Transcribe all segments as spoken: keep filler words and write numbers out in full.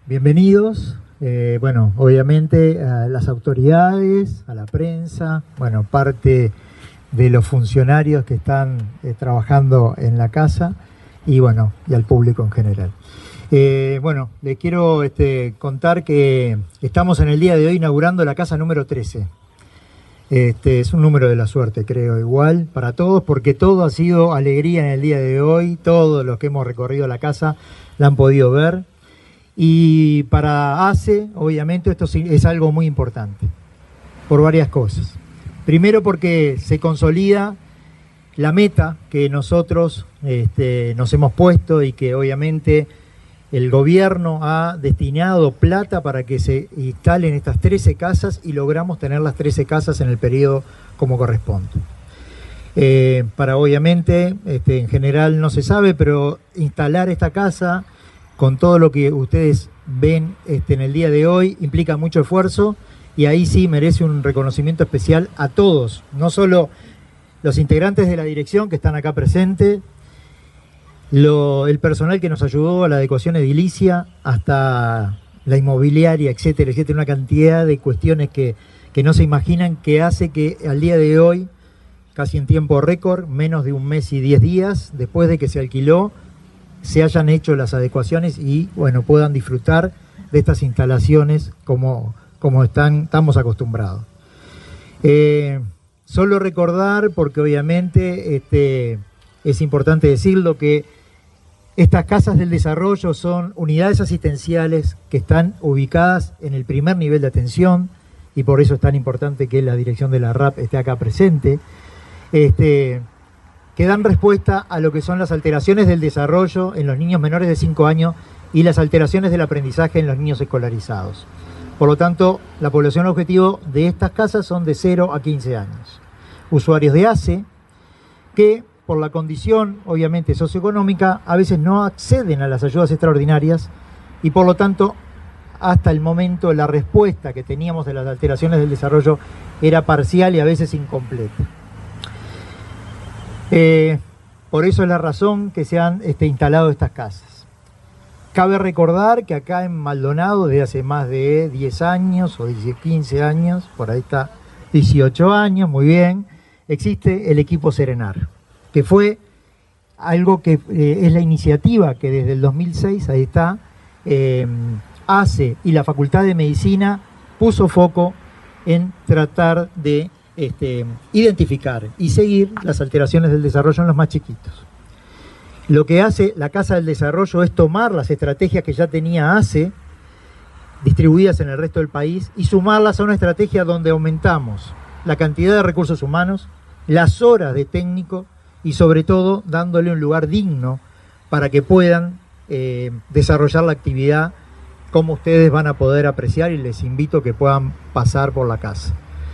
bienvenidos. Eh, bueno, obviamente a las autoridades, a la prensa, bueno, parte de los funcionarios que están eh, trabajando en la casa y bueno, y al público en general. Eh, bueno, les quiero este, contar que estamos en el día de hoy inaugurando la casa número trece. Este, es un número de la suerte, creo, igual para todos, porque todo ha sido alegría en el día de hoy. Todos los que hemos recorrido la casa la han podido ver. Y para A C E, obviamente, esto es algo muy importante, por varias cosas. Primero, porque se consolida la meta que nosotros este, nos hemos puesto y que obviamente el gobierno ha destinado plata para que se instalen estas trece casas y logramos tener las trece casas en el periodo como corresponde. Eh, para obviamente, este, en general no se sabe, pero instalar esta casa con todo lo que ustedes ven este, en el día de hoy implica mucho esfuerzo y ahí sí merece un reconocimiento especial a todos, no solo los integrantes de la dirección que están acá presentes, Lo, el personal que nos ayudó a la adecuación edilicia, hasta la inmobiliaria, etcétera, etcétera, una cantidad de cuestiones que, que no se imaginan, que hace que al día de hoy, casi en tiempo récord, menos de un mes y diez días, después de que se alquiló, se hayan hecho las adecuaciones y bueno, puedan disfrutar de estas instalaciones como, como están, estamos acostumbrados. Eh, solo recordar, porque obviamente este, es importante decirlo, que estas casas del desarrollo son unidades asistenciales que están ubicadas en el primer nivel de atención y por eso es tan importante que la dirección de la R A P esté acá presente, este, que dan respuesta a lo que son las alteraciones del desarrollo en los niños menores de cinco años y las alteraciones del aprendizaje en los niños escolarizados. Por lo tanto, la población objetivo de estas casas son de cero a quince años. Usuarios de A C E que por la condición, obviamente, socioeconómica, a veces no acceden a las ayudas extraordinarias y, por lo tanto, hasta el momento la respuesta que teníamos de las alteraciones del desarrollo era parcial y a veces incompleta. Eh, por eso es la razón que se han este, instalado estas casas. Cabe recordar que acá en Maldonado, desde hace más de diez años o quince años, por ahí está dieciocho años, muy bien, existe el equipo Serenar, que fue algo que eh, es la iniciativa que desde el dos mil seis, ahí está, eh, A C E y la Facultad de Medicina puso foco en tratar de este, identificar y seguir las alteraciones del desarrollo en los más chiquitos. Lo que hace la Casa del Desarrollo es tomar las estrategias que ya tenía A C E, distribuidas en el resto del país, y sumarlas a una estrategia donde aumentamos la cantidad de recursos humanos, las horas de técnico, y sobre todo dándole un lugar digno para que puedan eh, desarrollar la actividad como ustedes van a poder apreciar, y les invito a que puedan pasar por la casa.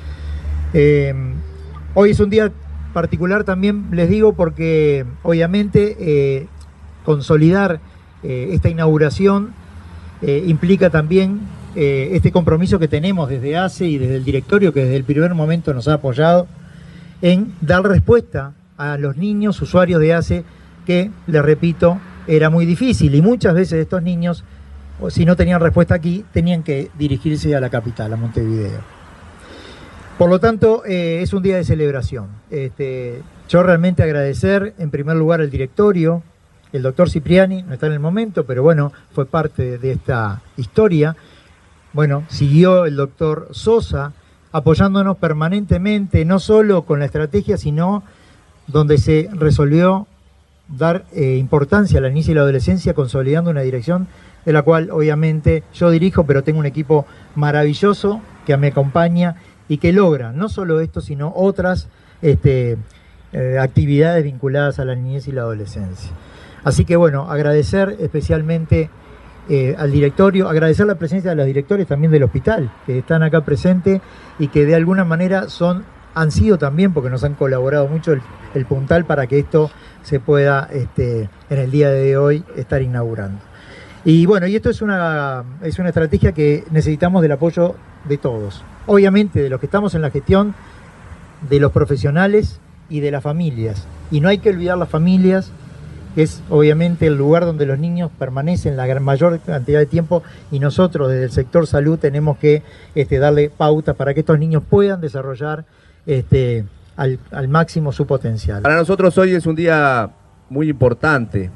Eh, hoy es un día particular también, les digo, porque obviamente eh, consolidar eh, esta inauguración eh, implica también eh, este compromiso que tenemos desde A C E y desde el directorio, que desde el primer momento nos ha apoyado en dar respuesta a los niños usuarios de A C E, que, les repito, era muy difícil, y muchas veces estos niños, si no tenían respuesta aquí, tenían que dirigirse a la capital, a Montevideo. Por lo tanto, eh, es un día de celebración. Este, yo realmente agradecer, en primer lugar, al directorio. El doctor Cipriani no está en el momento, pero bueno, fue parte de esta historia. Bueno, siguió el doctor Sosa apoyándonos permanentemente, no solo con la estrategia, sino donde se resolvió dar eh, importancia a la niñez y la adolescencia, consolidando una dirección de la cual obviamente yo dirijo, pero tengo un equipo maravilloso que me acompaña y que logra no solo esto, sino otras este, eh, actividades vinculadas a la niñez y la adolescencia. Así que bueno, agradecer especialmente eh, al directorio, agradecer la presencia de los directores también del hospital, que están acá presentes y que de alguna manera son, han sido también, porque nos han colaborado mucho, el, el puntal para que esto se pueda este, en el día de hoy estar inaugurando. Y bueno, y esto es una, es una estrategia que necesitamos del apoyo de todos. Obviamente de los que estamos en la gestión, de los profesionales y de las familias. Y no hay que olvidar las familias es obviamente el lugar donde los niños permanecen la gran mayor cantidad de tiempo, y nosotros desde el sector salud tenemos que este, darle pautas para que estos niños puedan desarrollar este, al, al máximo su potencial. Para nosotros hoy es un día muy importante.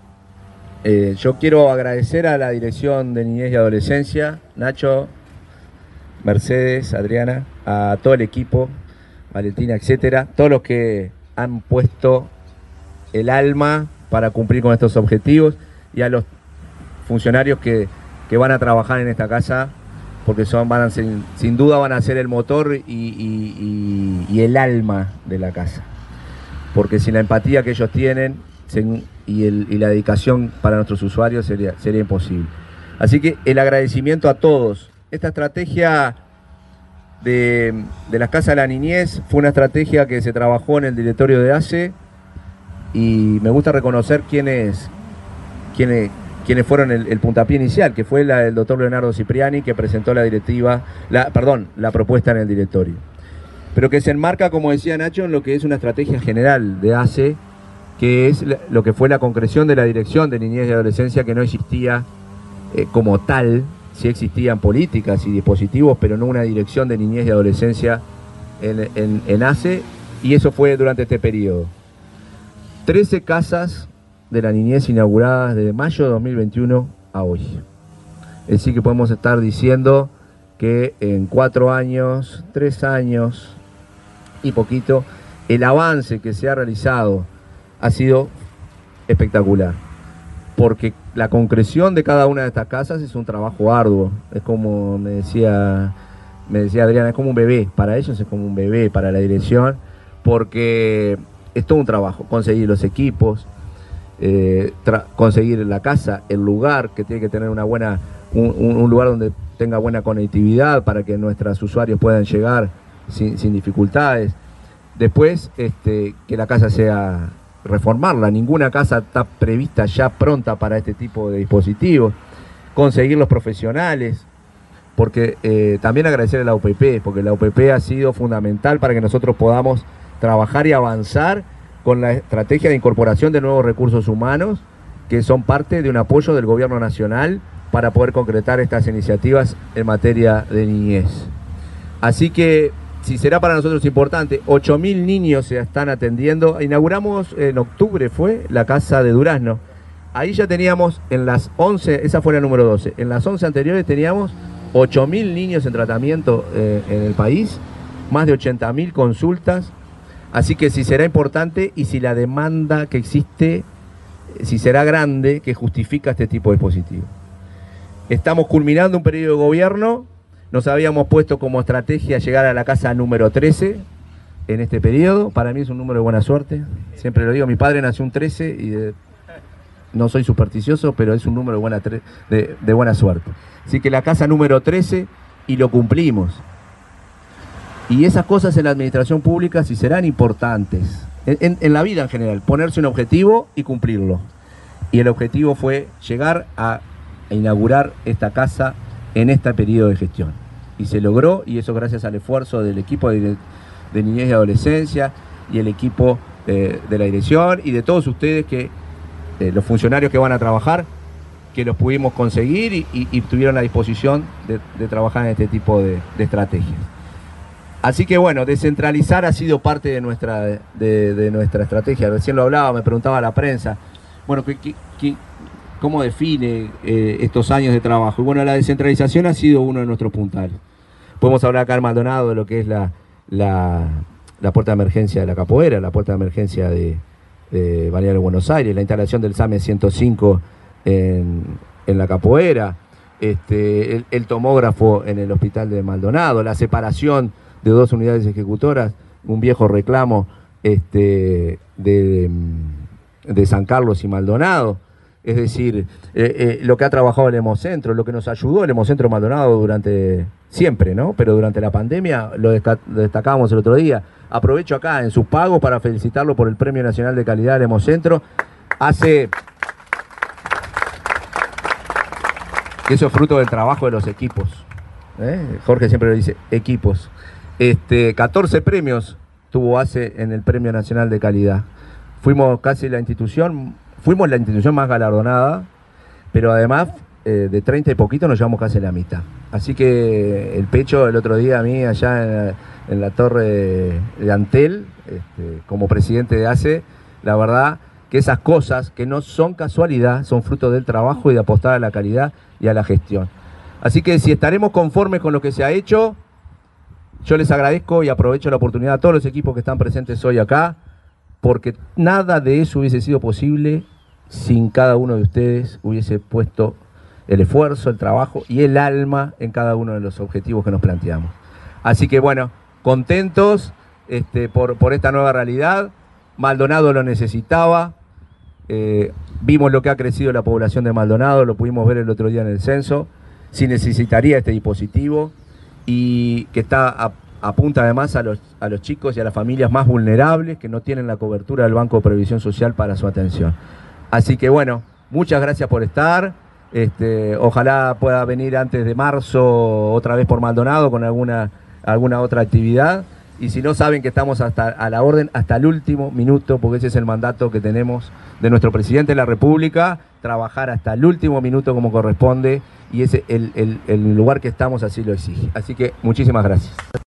Eh, yo quiero agradecer a la Dirección de Niñez y Adolescencia, Nacho, Mercedes, Adriana, a todo el equipo, Valentina, etcétera, todos los que han puesto el alma para cumplir con estos objetivos, y a los funcionarios que, que van a trabajar en esta casa, porque son, van a ser, sin duda van a ser el motor y, y, y, y el alma de la casa, porque sin la empatía que ellos tienen y, el, y la dedicación para nuestros usuarios sería, sería imposible. Así que el agradecimiento a todos. Esta estrategia de, de las casas de la niñez fue una estrategia que se trabajó en el directorio de A C E, y me gusta reconocer quiénes, quiénes, quiénes fueron el, el puntapié inicial, que fue la del doctor Leonardo Cipriani, que presentó la directiva, la, perdón, la propuesta en el directorio. Pero que se enmarca, como decía Nacho, en lo que es una estrategia general de A C E, que es lo que fue la concreción de la Dirección de Niñez y Adolescencia, que no existía eh, como tal. Sí existían políticas y dispositivos, pero no una Dirección de Niñez y Adolescencia en, en, en A C E, y eso fue durante este periodo. trece casas de la niñez inauguradas desde mayo de dos mil veintiuno a hoy. Es decir, que podemos estar diciendo que en cuatro años, tres años y poquito, el avance que se ha realizado ha sido espectacular. Porque la concreción de cada una de estas casas es un trabajo arduo. Es como me decía, me decía Adriana, es como un bebé. Para ellos es como un bebé, para la dirección, porque es todo un trabajo. Conseguir los equipos, eh, conseguir la casa, el lugar, que tiene que tener una buena, un, un lugar donde tenga buena conectividad para que nuestros usuarios puedan llegar sin, sin dificultades. Después, este, que la casa sea... reformarla, ninguna casa está prevista ya pronta para este tipo de dispositivos, conseguir los profesionales, porque eh, también agradecer a la U P P, porque la U P P ha sido fundamental para que nosotros podamos trabajar y avanzar con la estrategia de incorporación de nuevos recursos humanos, que son parte de un apoyo del gobierno nacional para poder concretar estas iniciativas en materia de niñez. Así que si será para nosotros importante, ocho mil niños se están atendiendo. Inauguramos en octubre, fue, la casa de Durazno. Ahí ya teníamos en las once, esa fue la número doce, en las once anteriores teníamos ocho mil niños en tratamiento eh, en el país, más de ochenta mil consultas. Así que si será importante y si la demanda que existe, si será grande, que justifica este tipo de dispositivos. Estamos culminando un periodo de gobierno. Nos habíamos puesto como estrategia llegar a la casa número trece en este periodo. Para mí es un número de buena suerte. Siempre lo digo, mi padre nació un trece y de, no soy supersticioso, pero es un número de buena, de, de buena suerte. Así que la casa número trece, y lo cumplimos. Y esas cosas en la administración pública sí serán importantes. En, en, en la vida en general, ponerse un objetivo y cumplirlo. Y el objetivo fue llegar a, a inaugurar esta casa en este periodo de gestión. Y se logró, y eso gracias al esfuerzo del equipo de, de Niñez y Adolescencia y el equipo eh, de la dirección y de todos ustedes, que eh, los funcionarios que van a trabajar, que los pudimos conseguir y, y, y tuvieron la disposición de, de trabajar en este tipo de, de estrategias. Así que bueno, descentralizar ha sido parte de nuestra, de, de nuestra estrategia. Recién lo hablaba, me preguntaba la prensa, bueno, ¿qué, qué, qué ¿cómo define eh, estos años de trabajo? Y bueno, la descentralización ha sido uno de nuestros puntales. Podemos hablar acá en Maldonado de lo que es la, la, la puerta de emergencia de la Capoeira, la puerta de emergencia de, de Balneario de Buenos Aires, la instalación del SAME ciento cinco en, en la Capoeira, este, el, el tomógrafo en el hospital de Maldonado, la separación de dos unidades ejecutoras, un viejo reclamo este, de, de San Carlos y Maldonado. Es decir, eh, eh, lo que ha trabajado el Hemocentro, lo que nos ayudó el Hemocentro Maldonado durante, siempre, ¿no? Pero durante la pandemia, lo, lo destacábamos el otro día. Aprovecho acá en sus pagos para felicitarlo por el Premio Nacional de Calidad del Hemocentro. Hace... Eso es fruto del trabajo de los equipos. ¿eh? Jorge siempre lo dice, equipos. Este, catorce premios tuvo A C E en el Premio Nacional de Calidad. Fuimos casi la institución fuimos la institución más galardonada, pero además eh, de treinta y poquito nos llevamos casi la mitad. Así que el pecho el otro día a mí allá en la, en la torre de, de Antel, este, como presidente de A C E, la verdad que esas cosas que no son casualidad, son fruto del trabajo y de apostar a la calidad y a la gestión. Así que si estaremos conformes con lo que se ha hecho, yo les agradezco y aprovecho la oportunidad a todos los equipos que están presentes hoy acá, porque nada de eso hubiese sido posible sin cada uno de ustedes hubiese puesto el esfuerzo, el trabajo y el alma en cada uno de los objetivos que nos planteamos. Así que bueno, contentos este, por, por esta nueva realidad. Maldonado lo necesitaba. Eh, vimos lo que ha crecido la población de Maldonado, lo pudimos ver el otro día en el censo, si necesitaría este dispositivo y que está a, apunta además a los, a los chicos y a las familias más vulnerables que no tienen la cobertura del Banco de Previsión Social para su atención. Así que bueno, muchas gracias por estar, este, ojalá pueda venir antes de marzo otra vez por Maldonado con alguna, alguna otra actividad. Y si no, saben que estamos hasta a la orden hasta el último minuto, porque ese es el mandato que tenemos de nuestro presidente de la República, trabajar hasta el último minuto como corresponde, y ese el, el, el lugar que estamos así lo exige. Así que muchísimas gracias.